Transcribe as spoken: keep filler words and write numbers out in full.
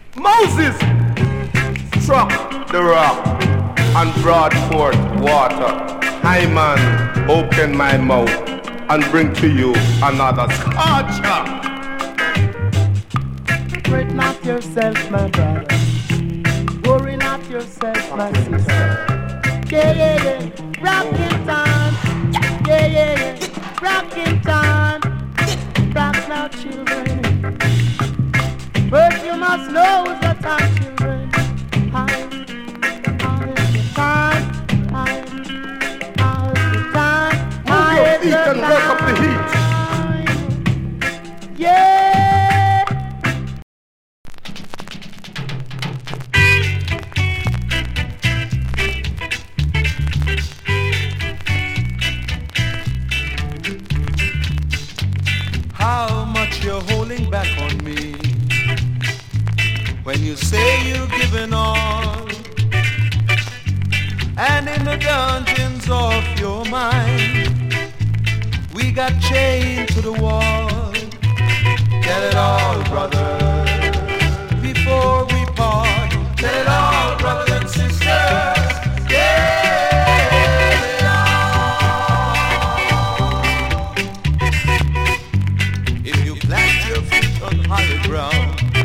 Moses struck the rock and brought forth water. I man, open my mouth and bring to you another scorcher. Fret not yourself, my brother. Worry not yourself, my sister. Yeah, yeah, yeah. Rockin' time. Yeah, yeah, yeah. Rockin' time. Rock now, children. First you must know the time, children. I, I is the time. I, I is the time. I is the time. And work up the heat. Yeah. How much you're holding back on me when you say you're giving all, and in the dungeons of your mind we got chained to the wall. Get it all, brother.